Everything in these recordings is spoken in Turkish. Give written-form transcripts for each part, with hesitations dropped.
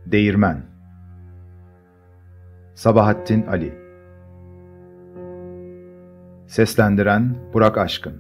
Değirmen. Sabahattin Ali. Seslendiren Burak Aşkın.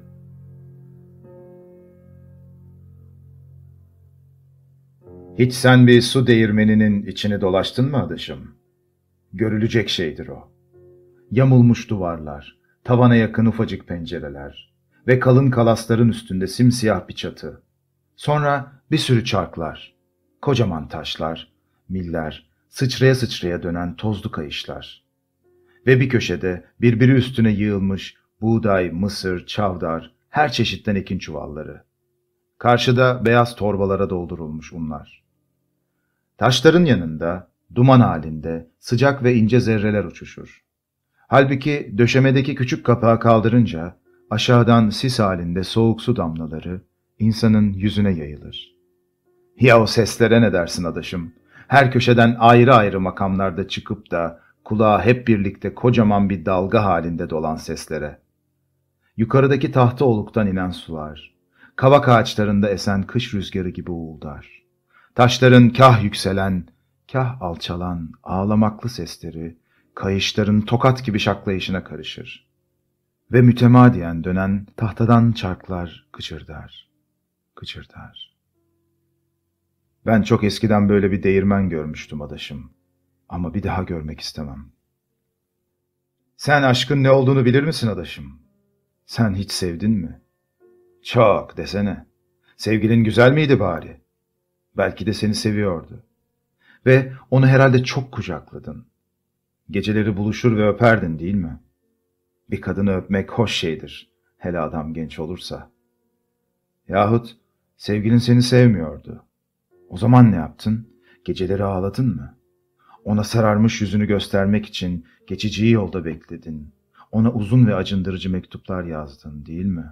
Hiç sen bir su değirmeninin içini dolaştın mı adaşım? Görülecek şeydir o. Yamulmuş duvarlar, tavana yakın ufacık pencereler ve kalın kalasların üstünde simsiyah bir çatı. Sonra bir sürü çarklar, kocaman taşlar, miller, sıçraya sıçraya dönen tozlu kayışlar. Ve bir köşede birbiri üstüne yığılmış buğday, mısır, çavdar, her çeşitten ekin çuvalları. Karşıda beyaz torbalara doldurulmuş unlar. Taşların yanında, duman halinde sıcak ve ince zerreler uçuşur. Halbuki döşemedeki küçük kapağı kaldırınca, aşağıdan sis halinde soğuk su damlaları insanın yüzüne yayılır. Ya o seslere ne dersin adaşım? Her köşeden ayrı ayrı makamlarda çıkıp da kulağa hep birlikte kocaman bir dalga halinde dolan seslere. Yukarıdaki tahta oluktan inen sular, kavak ağaçlarında esen kış rüzgarı gibi uğuldar. Taşların kah yükselen, kah alçalan, ağlamaklı sesleri, kayışların tokat gibi şaklayışına karışır. Ve mütemadiyen dönen tahtadan çarklar kıçırdar, kıçırdar. Ben çok eskiden böyle bir değirmen görmüştüm adaşım. Ama bir daha görmek istemem. Sen aşkın ne olduğunu bilir misin adaşım? Sen hiç sevdin mi? Çok desene. Sevgilin güzel miydi bari? Belki de seni seviyordu. Ve onu herhalde çok kucakladın. Geceleri buluşur ve öperdin değil mi? Bir kadını öpmek hoş şeydir. Hele adam genç olursa. Yahut sevgilin seni sevmiyordu. O zaman ne yaptın? Geceleri ağladın mı? Ona sararmış yüzünü göstermek için geçiciyi yolda bekledin. Ona uzun ve acındırıcı mektuplar yazdın, değil mi?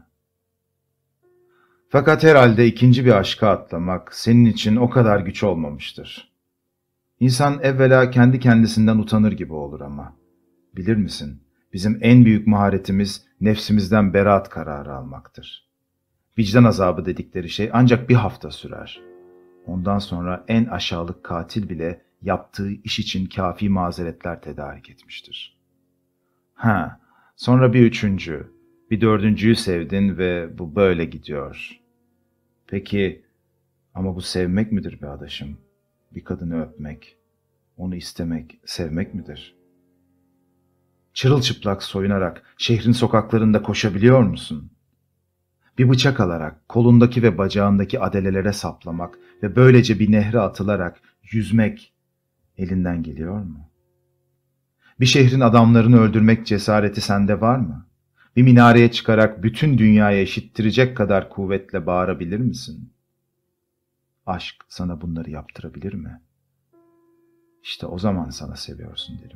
Fakat herhalde ikinci bir aşka atlamak senin için o kadar güç olmamıştır. İnsan evvela kendi kendisinden utanır gibi olur ama. Bilir misin, bizim en büyük maharetimiz nefsimizden beraat kararı almaktır. Vicdan azabı dedikleri şey ancak bir hafta sürer. Ondan sonra en aşağılık katil bile yaptığı iş için kafi mazeretler tedarik etmiştir. Sonra bir üçüncü, bir dördüncüyü sevdin ve bu böyle gidiyor. Peki, ama bu sevmek midir be adaşım? Bir kadını öpmek, onu istemek, sevmek midir? Çırılçıplak soyunarak şehrin sokaklarında koşabiliyor musun? Bir bıçak alarak kolundaki ve bacağındaki adelelere saplamak ve böylece bir nehre atılarak yüzmek elinden geliyor mu? Bir şehrin adamlarını öldürmek cesareti sende var mı? Bir minareye çıkarak bütün dünyaya eşittirecek kadar kuvvetle bağırabilir misin? Aşk sana bunları yaptırabilir mi? İşte o zaman sana seviyorsun derim.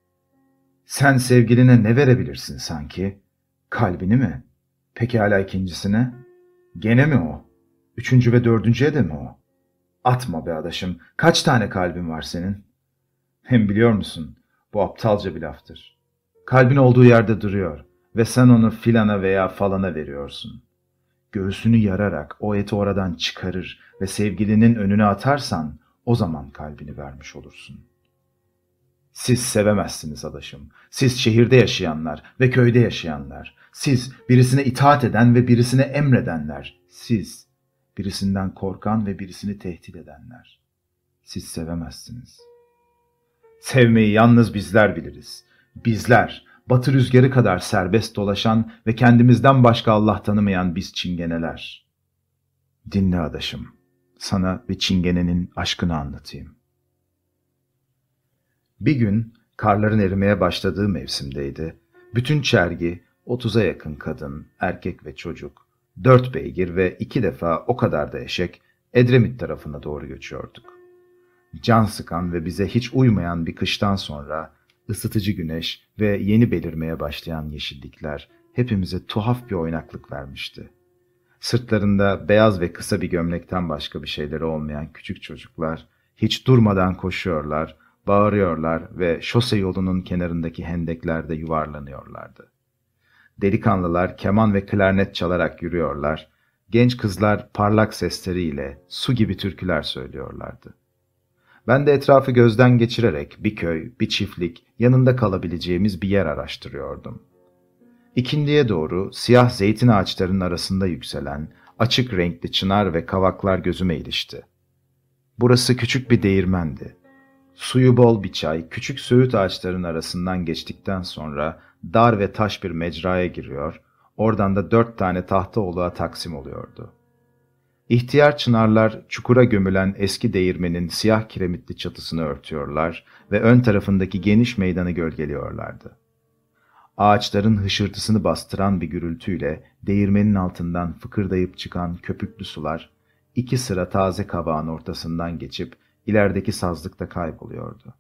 Sen sevgiline ne verebilirsin sanki? Kalbini mi? Peki hala ikincisine? Gene mi o? Üçüncü ve dördüncüye de mi o? Atma be adaşım, kaç tane kalbin var senin? Hem biliyor musun, bu aptalca bir laftır. Kalbin olduğu yerde duruyor ve sen onu filana veya falana veriyorsun. Göğsünü yararak o eti oradan çıkarır ve sevgilinin önüne atarsan o zaman kalbini vermiş olursun. Siz sevemezsiniz adaşım. Siz şehirde yaşayanlar ve köyde yaşayanlar. Siz birisine itaat eden ve birisine emredenler. Siz birisinden korkan ve birisini tehdit edenler. Siz sevemezsiniz. Sevmeyi yalnız bizler biliriz. Bizler, batı rüzgarı kadar serbest dolaşan ve kendimizden başka Allah tanımayan biz çingeneler. Dinle adaşım, sana bir çingenenin aşkını anlatayım. Bir gün karların erimeye başladığı mevsimdeydi. Bütün çergi, 30'a yakın kadın, erkek ve çocuk, 4 beygir ve 2 defa o kadar da eşek Edremit tarafına doğru göçüyorduk. Can sıkan ve bize hiç uymayan bir kıştan sonra ısıtıcı güneş ve yeni belirmeye başlayan yeşillikler hepimize tuhaf bir oynaklık vermişti. Sırtlarında beyaz ve kısa bir gömlekten başka bir şeyleri olmayan küçük çocuklar hiç durmadan koşuyorlar, bağırıyorlar ve şose yolunun kenarındaki hendeklerde yuvarlanıyorlardı. Delikanlılar keman ve klarnet çalarak yürüyorlar, genç kızlar parlak sesleriyle su gibi türküler söylüyorlardı. Ben de etrafı gözden geçirerek bir köy, bir çiftlik, yanında kalabileceğimiz bir yer araştırıyordum. İkindiye doğru siyah zeytin ağaçlarının arasında yükselen açık renkli çınar ve kavaklar gözüme ilişti. Burası küçük bir değirmendi. Suyu bol bir çay, küçük söğüt ağaçlarının arasından geçtikten sonra dar ve taş bir mecraya giriyor, oradan da 4 tane tahta oluğa taksim oluyordu. İhtiyar çınarlar çukura gömülen eski değirmenin siyah kiremitli çatısını örtüyorlar ve ön tarafındaki geniş meydanı gölgeliyorlardı. Ağaçların hışırtısını bastıran bir gürültüyle değirmenin altından fıkırdayıp çıkan köpüklü sular, 2 sıra taze kabağın ortasından geçip ilerideki sazlıkta kayboluyordu.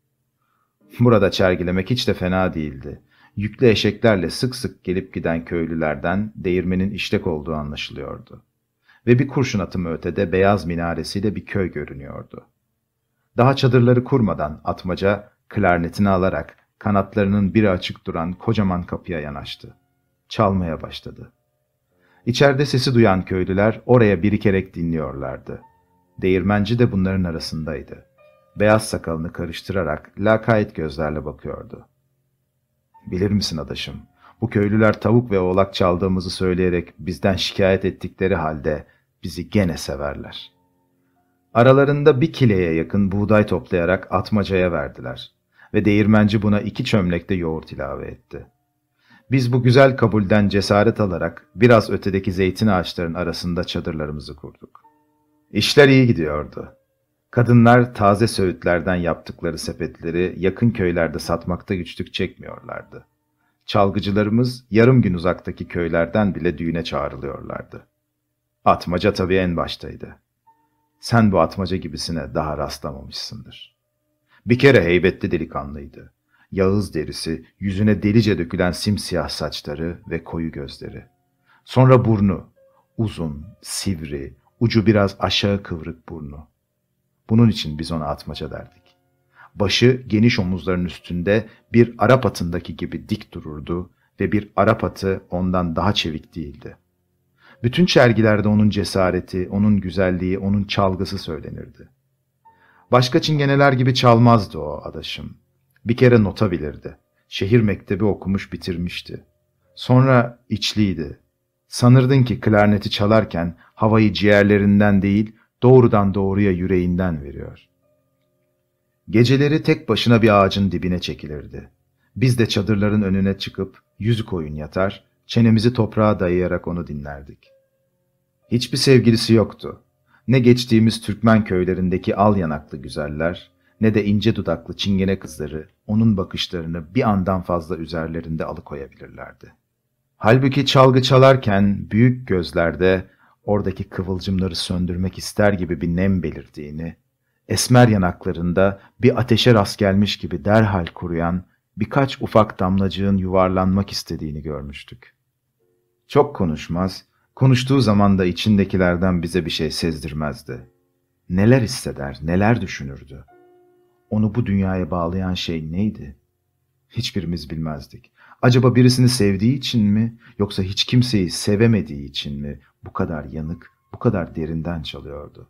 Burada çergilemek hiç de fena değildi. Yüklü eşeklerle sık sık gelip giden köylülerden değirmenin işlek olduğu anlaşılıyordu. Ve bir kurşun atımı ötede beyaz minaresiyle bir köy görünüyordu. Daha çadırları kurmadan Atmaca klarnetini alarak kanatlarının biri açık duran kocaman kapıya yanaştı. Çalmaya başladı. İçeride sesi duyan köylüler oraya birikerek dinliyorlardı. Değirmenci de bunların arasındaydı. Beyaz sakalını karıştırarak lakayt gözlerle bakıyordu. "Bilir misin adaşım, bu köylüler tavuk ve oğlak çaldığımızı söyleyerek bizden şikayet ettikleri halde bizi gene severler." Aralarında 1 kileye yakın buğday toplayarak Atmaca'ya verdiler ve değirmenci buna 2 çömlekte yoğurt ilave etti. Biz bu güzel kabulden cesaret alarak biraz ötedeki zeytin ağaçlarının arasında çadırlarımızı kurduk. İşler iyi gidiyordu. Kadınlar taze söğütlerden yaptıkları sepetleri yakın köylerde satmakta güçlük çekmiyorlardı. Çalgıcılarımız yarım gün uzaktaki köylerden bile düğüne çağrılıyorlardı. Atmaca tabii en baştaydı. Sen bu Atmaca gibisine daha rastlamamışsındır. Bir kere heybetli delikanlıydı. Yağız derisi, yüzüne delice dökülen simsiyah saçları ve koyu gözleri. Sonra burnu, uzun, sivri, ucu biraz aşağı kıvrık burnu. Bunun için biz ona Atmaca derdik. Başı geniş omuzların üstünde bir Arap atındaki gibi dik dururdu ve bir Arap atı ondan daha çevik değildi. Bütün çergilerde onun cesareti, onun güzelliği, onun çalgısı söylenirdi. Başka çingeneler gibi çalmazdı o adaşım. Bir kere nota bilirdi. Şehir mektebi okumuş bitirmişti. Sonra içliydi. Sanırdın ki klarneti çalarken havayı ciğerlerinden değil, doğrudan doğruya yüreğinden veriyor. Geceleri tek başına bir ağacın dibine çekilirdi. Biz de çadırların önüne çıkıp yüzü koyun yatar, çenemizi toprağa dayayarak onu dinlerdik. Hiçbir sevgilisi yoktu. Ne geçtiğimiz Türkmen köylerindeki al yanaklı güzeller, ne de ince dudaklı çingene kızları onun bakışlarını bir andan fazla üzerlerinde alıkoyabilirlerdi. Halbuki çalgı çalarken büyük gözlerde oradaki kıvılcımları söndürmek ister gibi bir nem belirdiğini, esmer yanaklarında bir ateşe rast gelmiş gibi derhal kuruyan birkaç ufak damlacığın yuvarlanmak istediğini görmüştük. Çok konuşmaz, konuştuğu zaman da içindekilerden bize bir şey sezdirmezdi. Neler hisseder, neler düşünürdü? Onu bu dünyaya bağlayan şey neydi? Hiçbirimiz bilmezdik. Acaba birisini sevdiği için mi, yoksa hiç kimseyi sevemediği için mi bu kadar yanık, bu kadar derinden çalıyordu?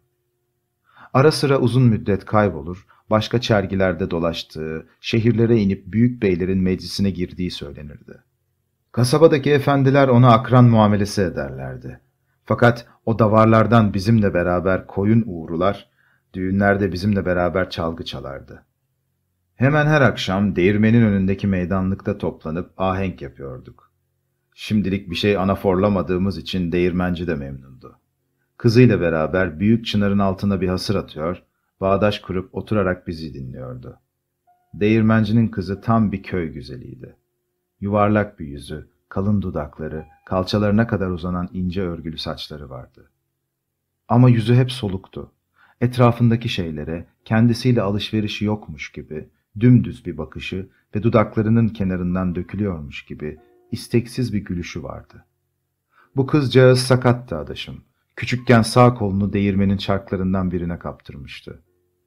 Ara sıra uzun müddet kaybolur, başka çergilerde dolaştığı, şehirlere inip büyük beylerin meclisine girdiği söylenirdi. Kasabadaki efendiler ona akran muamelesi ederlerdi. Fakat o davarlardan bizimle beraber koyun uğrular, düğünlerde bizimle beraber çalgı çalardı. Hemen her akşam değirmenin önündeki meydanlıkta toplanıp ahenk yapıyorduk. Şimdilik bir şey anaforlamadığımız için değirmenci de memnundu. Kızıyla beraber büyük çınarın altına bir hasır atıyor, bağdaş kurup oturarak bizi dinliyordu. Değirmencinin kızı tam bir köy güzeliydi. Yuvarlak bir yüzü, kalın dudakları, kalçalarına kadar uzanan ince örgülü saçları vardı. Ama yüzü hep soluktu. Etrafındaki şeylere, kendisiyle alışverişi yokmuş gibi, dümdüz bir bakışı ve dudaklarının kenarından dökülüyormuş gibi isteksiz bir gülüşü vardı. Bu kızcağız sakattı adaşım. Küçükken sağ kolunu değirmenin çarklarından birine kaptırmıştı.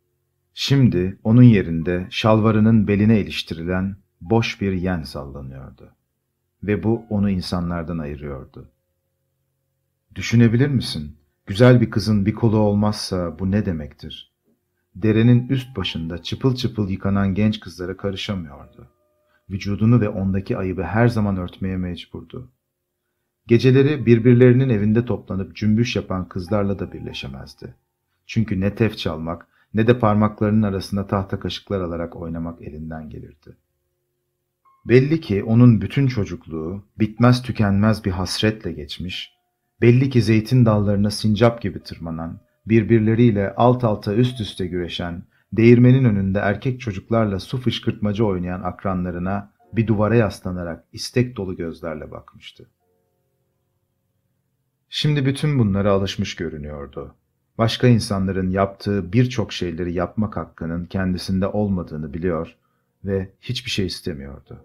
Şimdi onun yerinde şalvarının beline iliştirilen boş bir yen sallanıyordu. Ve bu onu insanlardan ayırıyordu. Düşünebilir misin? Güzel bir kızın bir kolu olmazsa bu ne demektir? derenin üst başında çıpıl çıpıl yıkanan genç kızlara karışamıyordu. Vücudunu ve ondaki ayıbı her zaman örtmeye mecburdu. Geceleri birbirlerinin evinde toplanıp cümbüş yapan kızlarla da birleşemezdi. Çünkü ne tef çalmak ne de parmaklarının arasına tahta kaşıklar alarak oynamak elinden gelirdi. Belli ki onun bütün çocukluğu bitmez tükenmez bir hasretle geçmiş, belli ki zeytin dallarına sincap gibi tırmanan, birbirleriyle alt alta üst üste güreşen, değirmenin önünde erkek çocuklarla su fışkırtmacı oynayan akranlarına bir duvara yaslanarak istek dolu gözlerle bakmıştı. Şimdi bütün bunlara alışmış görünüyordu. Başka insanların yaptığı birçok şeyleri yapmak hakkının kendisinde olmadığını biliyor ve hiçbir şey istemiyordu.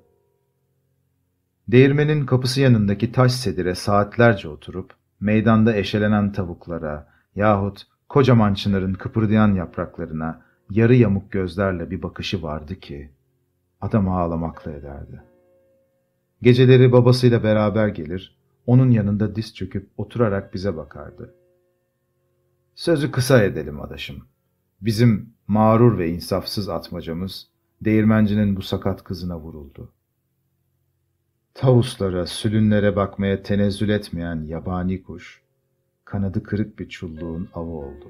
Değirmenin kapısı yanındaki taş sedire saatlerce oturup, meydanda eşelenen tavuklara yahut kocaman çınarın kıpırdayan yapraklarına yarı yamuk gözlerle bir bakışı vardı ki, adamı ağlamakla ederdi. Geceleri babasıyla beraber gelir, onun yanında diz çöküp oturarak bize bakardı. Sözü kısa edelim adaşım. Bizim mağrur ve insafsız atmacamız, değirmencinin bu sakat kızına vuruldu. Tavuslara, sülünlere bakmaya tenezzül etmeyen yabani kuş, kanadı kırık bir çulluğun avı oldu.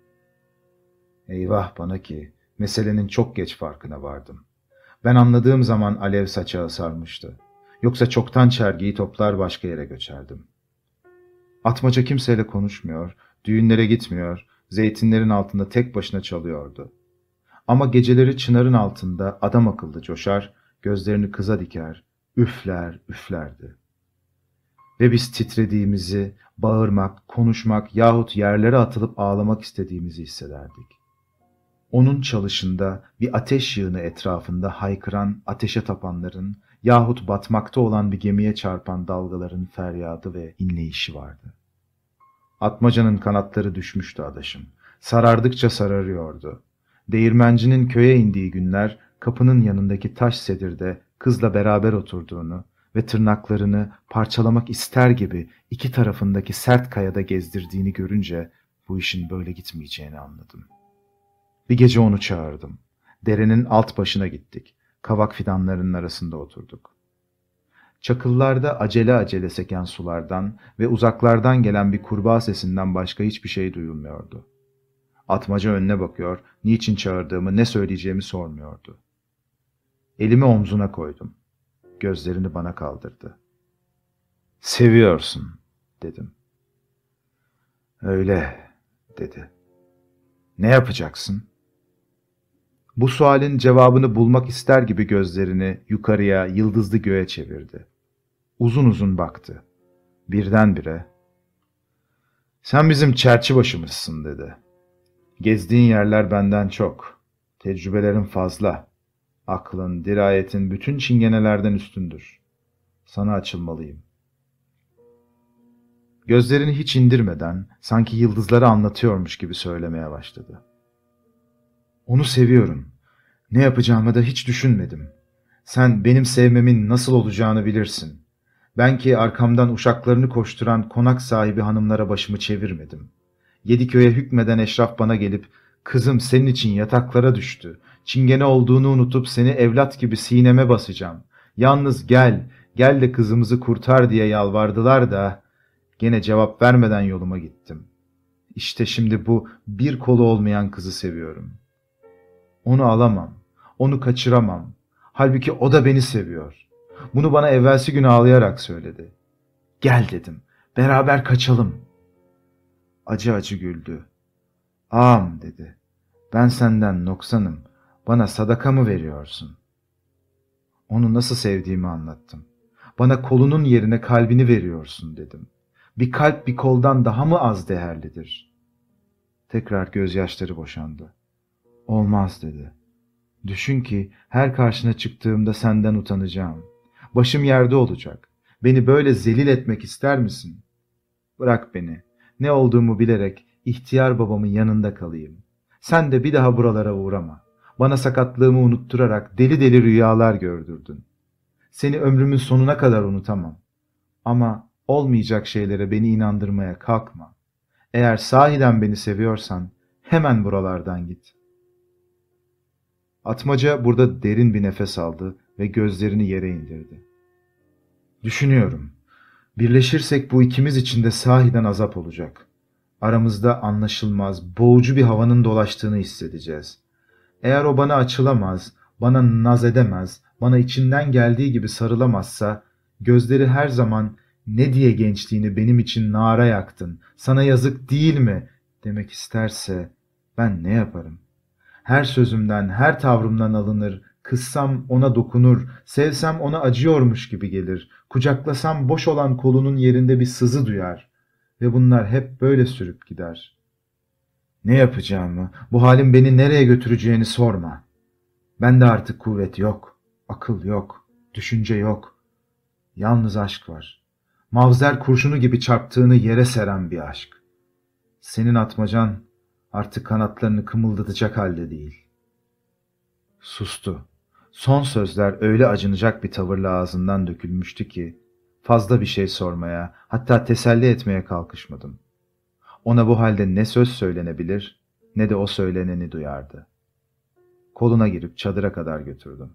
Eyvah bana ki, meselenin çok geç farkına vardım. Ben anladığım zaman alev saçağı sarmıştı. Yoksa çoktan çergiyi toplar başka yere göçerdim. Atmaca kimseyle konuşmuyor, düğünlere gitmiyor, zeytinlerin altında tek başına çalıyordu. Ama geceleri çınarın altında adam akıllı coşar, gözlerini kıza diker, üfler, üflerdi. Ve biz titrediğimizi, bağırmak, konuşmak yahut yerlere atılıp ağlamak istediğimizi hissederdik. Onun çalışında bir ateş yığını etrafında haykıran, ateşe tapanların yahut batmakta olan bir gemiye çarpan dalgaların feryadı ve inleyişi vardı. Atmacanın kanatları düşmüştü adaşım. Sarardıkça sararıyordu. Değirmencinin köye indiği günler kapının yanındaki taş sedirde kızla beraber oturduğunu ve tırnaklarını parçalamak ister gibi iki tarafındaki sert kayada gezdirdiğini görünce bu işin böyle gitmeyeceğini anladım. Bir gece onu çağırdım. Derenin alt başına gittik. Kavak fidanlarının arasında oturduk. Çakıllarda acele acele seken sulardan ve uzaklardan gelen bir kurbağa sesinden başka hiçbir şey duyulmuyordu. Atmaca önüne bakıyor, niçin çağırdığımı, ne söyleyeceğimi sormuyordu. Elimi omzuna koydum. Gözlerini bana kaldırdı. "Seviyorsun," dedim. "Öyle," dedi. "Ne yapacaksın?" Bu sualin cevabını bulmak ister gibi gözlerini yukarıya, yıldızlı göğe çevirdi. Uzun uzun baktı. Birdenbire, "Sen bizim çerçibaşımızsın," dedi. "Gezdiğin yerler benden çok. Tecrübelerin fazla. Aklın, dirayetin bütün çingenelerden üstündür. Sana açılmalıyım." Gözlerini hiç indirmeden, sanki yıldızları anlatıyormuş gibi söylemeye başladı. "Onu seviyorum. Ne yapacağımı da hiç düşünmedim. Sen benim sevmemin nasıl olacağını bilirsin. Ben ki arkamdan uşaklarını koşturan konak sahibi hanımlara başımı çevirmedim. Yediköy'e hükmeden eşraf bana gelip, 'Kızım senin için yataklara düştü. Çingene olduğunu unutup seni evlat gibi sineme basacağım. Yalnız gel, gel de kızımızı kurtar,' diye yalvardılar da gene cevap vermeden yoluma gittim. İşte şimdi bu bir kolu olmayan kızı seviyorum. Onu alamam, onu kaçıramam. Halbuki o da beni seviyor. Bunu bana evvelsi gün ağlayarak söyledi. 'Gel,' dedim, 'beraber kaçalım.' Acı acı güldü. 'Ağam,' dedi, 'ben senden noksanım, bana sadaka mı veriyorsun?' Onu nasıl sevdiğimi anlattım. 'Bana kolunun yerine kalbini veriyorsun,' dedim. 'Bir kalp bir koldan daha mı az değerlidir?' Tekrar gözyaşları boşandı. 'Olmaz,' dedi. 'Düşün ki her karşına çıktığımda senden utanacağım. Başım yerde olacak. Beni böyle zelil etmek ister misin? Bırak beni. Ne olduğumu bilerek ihtiyar babamın yanında kalayım. Sen de bir daha buralara uğrama. Bana sakatlığımı unutturarak deli deli rüyalar gördürdün. Seni ömrümün sonuna kadar unutamam. Ama olmayacak şeylere beni inandırmaya kalkma. Eğer sahiden beni seviyorsan hemen buralardan git.' Atmaca burada derin bir nefes aldı ve gözlerini yere indirdi. Düşünüyorum. Birleşirsek bu ikimiz için de sahiden azap olacak. Aramızda anlaşılmaz, boğucu bir havanın dolaştığını hissedeceğiz. Eğer o bana açılamaz, bana naz edemez, bana içinden geldiği gibi sarılamazsa, gözleri her zaman ne diye gençliğini benim için nara yaktın, sana yazık değil mi demek isterse ben ne yaparım? Her sözümden, her tavrımdan alınır, kıssam ona dokunur, sevsem ona acıyormuş gibi gelir, kucaklasam boş olan kolunun yerinde bir sızı duyar ve bunlar hep böyle sürüp gider. Ne yapacağımı, bu halin beni nereye götüreceğini sorma. Bende artık kuvvet yok, akıl yok, düşünce yok. Yalnız aşk var. Mavzer kurşunu gibi çarptığını yere seren bir aşk. Senin atmacan artık kanatlarını kımıldatacak halde değil. Sustu. Son sözler öyle acınacak bir tavırla ağzından dökülmüştü ki fazla bir şey sormaya, hatta teselli etmeye kalkışmadım. Ona bu halde ne söz söylenebilir ne de o söyleneni duyardı. Koluna girip çadıra kadar götürdüm.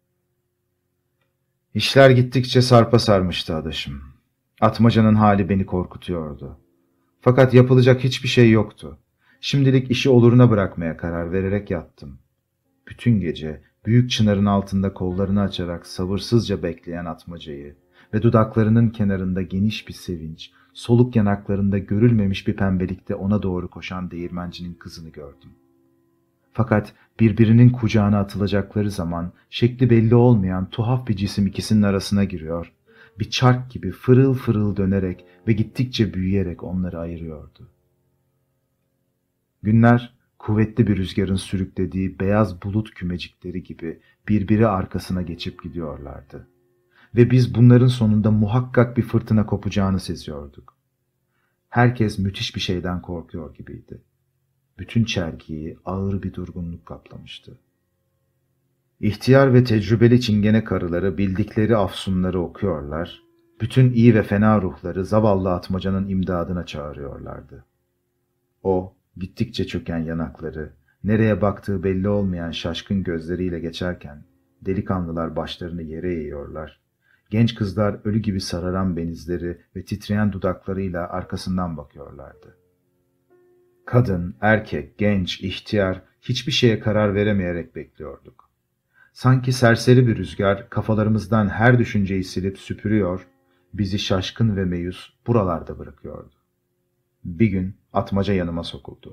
İşler gittikçe sarpa sarmıştı adaşım. Atmacanın hali beni korkutuyordu. Fakat yapılacak hiçbir şey yoktu. Şimdilik işi oluruna bırakmaya karar vererek yattım. Bütün gece büyük çınarın altında kollarını açarak sabırsızca bekleyen Atmaca'yı ve dudaklarının kenarında geniş bir sevinç, soluk yanaklarında görülmemiş bir pembelikte ona doğru koşan değirmencinin kızını gördüm. Fakat birbirinin kucağına atılacakları zaman şekli belli olmayan tuhaf bir cisim ikisinin arasına giriyor, bir çark gibi fırıl fırıl dönerek ve gittikçe büyüyerek onları ayırıyordu. Günler kuvvetli bir rüzgarın sürüklediği beyaz bulut kümecikleri gibi birbiri arkasına geçip gidiyorlardı. Ve biz bunların sonunda muhakkak bir fırtına kopacağını seziyorduk. Herkes müthiş bir şeyden korkuyor gibiydi. Bütün çergiyi ağır bir durgunluk kaplamıştı. İhtiyar ve tecrübeli çingene karıları bildikleri afsunları okuyorlar, bütün iyi ve fena ruhları zavallı Atmaca'nın imdadına çağırıyorlardı. O, gittikçe çöken yanakları, nereye baktığı belli olmayan şaşkın gözleriyle geçerken, delikanlılar başlarını yere eğiyorlar. Genç kızlar ölü gibi sararan benizleri ve titreyen dudaklarıyla arkasından bakıyorlardı. Kadın, erkek, genç, ihtiyar, hiçbir şeye karar veremeyerek bekliyorduk. Sanki serseri bir rüzgar kafalarımızdan her düşünceyi silip süpürüyor, bizi şaşkın ve meyus buralarda bırakıyordu. Bir gün Atmaca yanıma sokuldu.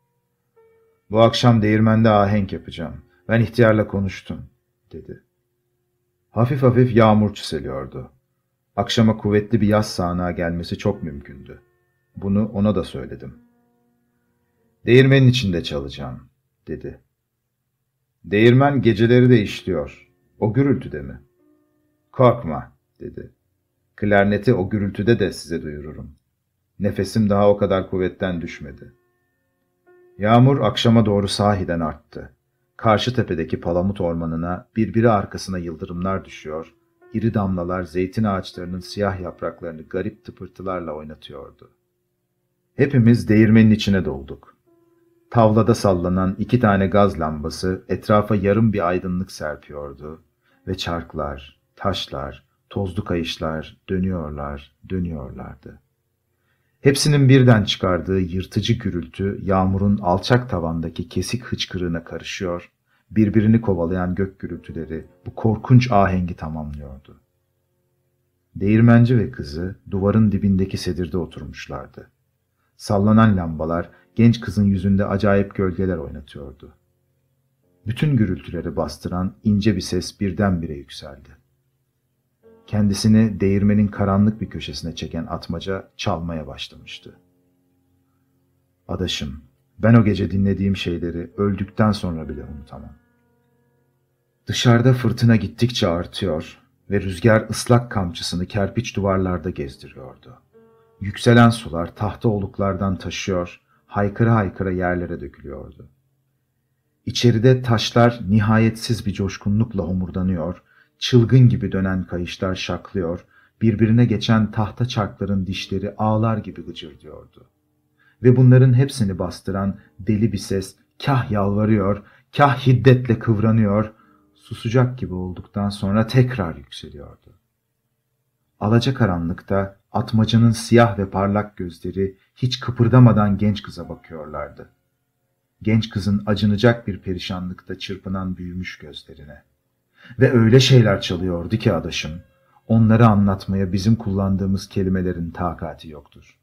"Bu akşam değirmende ahenk yapacağım. Ben ihtiyarla konuştum," dedi. Hafif hafif yağmur çiseliyordu. Akşama kuvvetli bir yaz sağanağı gelmesi çok mümkündü. Bunu ona da söyledim. "Değirmenin içinde çalacağım," dedi. "Değirmen geceleri de işliyor. O gürültüde mi?" "Korkma," dedi. "Klarneti o gürültüde de size duyururum. Nefesim daha o kadar kuvvetten düşmedi." Yağmur akşama doğru sahiden arttı. Karşı tepedeki palamut ormanına birbiri arkasına yıldırımlar düşüyor, iri damlalar zeytin ağaçlarının siyah yapraklarını garip tıpırtılarla oynatıyordu. Hepimiz değirmenin içine dolduk. Tavlada sallanan 2 tane gaz lambası etrafa yarım bir aydınlık serpiyordu ve çarklar, taşlar, tozlu kayışlar dönüyorlardı. Hepsinin birden çıkardığı yırtıcı gürültü yağmurun alçak tavandaki kesik hıçkırığına karışıyor, birbirini kovalayan gök gürültüleri bu korkunç ahengi tamamlıyordu. Değirmenci ve kızı duvarın dibindeki sedirde oturmuşlardı. Sallanan lambalar genç kızın yüzünde acayip gölgeler oynatıyordu. Bütün gürültüleri bastıran ince bir ses birdenbire yükseldi. Kendisini değirmenin karanlık bir köşesine çeken Atmaca çalmaya başlamıştı. Adaşım, ben o gece dinlediğim şeyleri öldükten sonra bile unutamam. Dışarıda fırtına gittikçe artıyor ve rüzgar ıslak kamçısını kerpiç duvarlarda gezdiriyordu. Yükselen sular tahta oluklardan taşıyor, haykıra haykıra yerlere dökülüyordu. İçeride taşlar nihayetsiz bir coşkunlukla homurdanıyor, çılgın gibi dönen kayışlar şaklıyor, birbirine geçen tahta çarkların dişleri ağlar gibi gıcırdıyordu. Ve bunların hepsini bastıran deli bir ses kah yalvarıyor, Kah hiddetle kıvranıyor, susacak gibi olduktan sonra tekrar yükseliyordu. Alacakaranlıkta Atmaca'nın siyah ve parlak gözleri hiç kıpırdamadan genç kıza bakıyorlardı. Genç kızın acınacak bir perişanlıkta çırpınan büyümüş gözlerine. Ve öyle şeyler çalıyordu ki adaşım, onları anlatmaya bizim kullandığımız kelimelerin takati yoktur.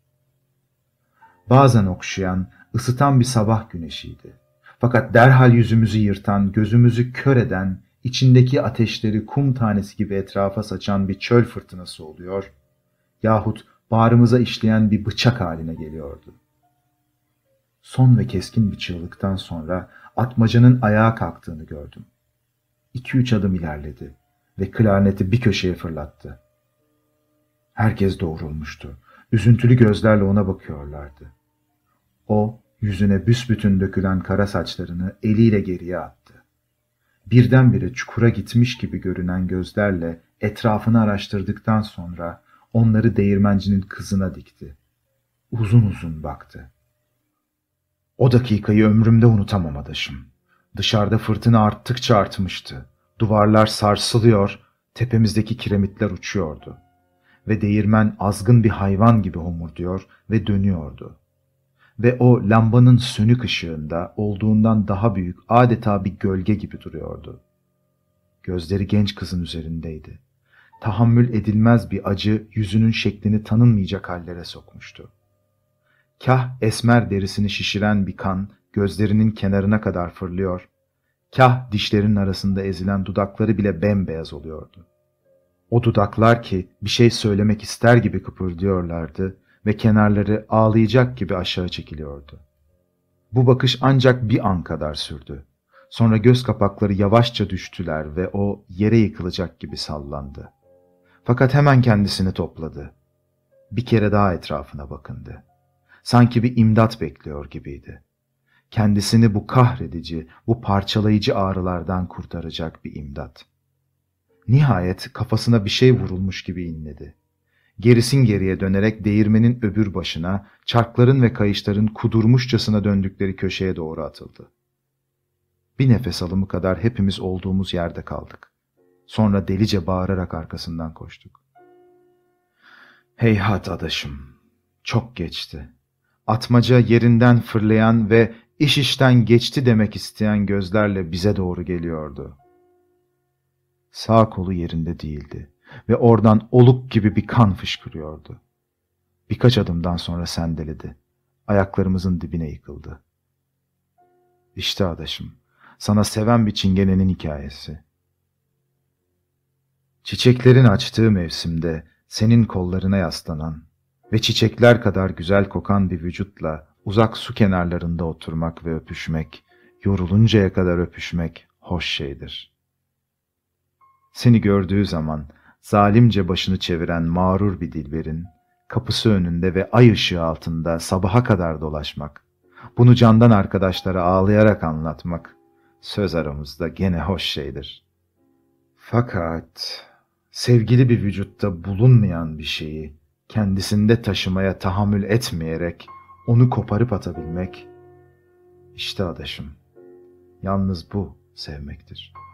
Bazen okşayan, ısıtan bir sabah güneşiydi. Fakat derhal yüzümüzü yırtan, gözümüzü kör eden, içindeki ateşleri kum tanesi gibi etrafa saçan bir çöl fırtınası oluyor, yahut bağrımıza işleyen bir bıçak haline geliyordu. Son ve keskin bir çığlıktan sonra Atmaca'nın ayağa kalktığını gördüm. 2-3 adım ilerledi ve klarneti bir köşeye fırlattı. Herkes doğrulmuştu. Üzüntülü gözlerle ona bakıyorlardı. O, yüzüne büsbütün dökülen kara saçlarını eliyle geriye attı. Birdenbire çukura gitmiş gibi görünen gözlerle etrafını araştırdıktan sonra onları değirmencinin kızına dikti. Uzun uzun baktı. O dakikayı ömrümde unutamam adaşım. Dışarıda fırtına arttıkça artmıştı. Duvarlar sarsılıyor, tepemizdeki kiremitler uçuyordu. Ve değirmen azgın bir hayvan gibi homurduyor ve dönüyordu. Ve o lambanın sönük ışığında olduğundan daha büyük adeta bir gölge gibi duruyordu. Gözleri genç kızın üzerindeydi. Tahammül edilmez bir acı yüzünün şeklini tanınmayacak hallere sokmuştu. Kah esmer derisini şişiren bir kan gözlerinin kenarına kadar fırlıyor, kah dişlerinin arasında ezilen dudakları bile bembeyaz oluyordu. O dudaklar ki bir şey söylemek ister gibi kıpırdıyorlardı ve kenarları ağlayacak gibi aşağı çekiliyordu. Bu bakış ancak bir an kadar sürdü. Sonra göz kapakları yavaşça düştüler ve o yere yıkılacak gibi sallandı. Fakat hemen kendisini topladı. Bir kere daha etrafına bakındı. Sanki bir imdat bekliyor gibiydi. Kendisini bu kahredici, bu parçalayıcı ağrılardan kurtaracak bir imdat. Nihayet kafasına bir şey vurulmuş gibi inledi. Gerisin geriye dönerek değirmenin öbür başına, çarkların ve kayışların kudurmuşçasına döndükleri köşeye doğru atıldı. Bir nefes alımı kadar hepimiz olduğumuz yerde kaldık. Sonra delice bağırarak arkasından koştuk. Heyhat adaşım, çok geçti. Atmaca yerinden fırlayan ve iş işten geçti demek isteyen gözlerle bize doğru geliyordu. Sağ kolu yerinde değildi ve oradan oluk gibi bir kan fışkırıyordu. Birkaç adımdan sonra sendeledi. Ayaklarımızın dibine yıkıldı. İşte adaşım, sana seven bir çingenenin hikayesi. Çiçeklerin açtığı mevsimde senin kollarına yaslanan ve çiçekler kadar güzel kokan bir vücutla uzak su kenarlarında oturmak ve öpüşmek, yoruluncaya kadar öpüşmek hoş şeydir. Seni gördüğü zaman zalimce başını çeviren mağrur bir dilberin, kapısı önünde ve ay ışığı altında sabaha kadar dolaşmak, bunu candan arkadaşlara ağlayarak anlatmak, söz aramızda gene hoş şeydir. Fakat sevgili bir vücutta bulunmayan bir şeyi kendisinde taşımaya tahammül etmeyerek onu koparıp atabilmek, işte adaşım, yalnız bu sevmektir.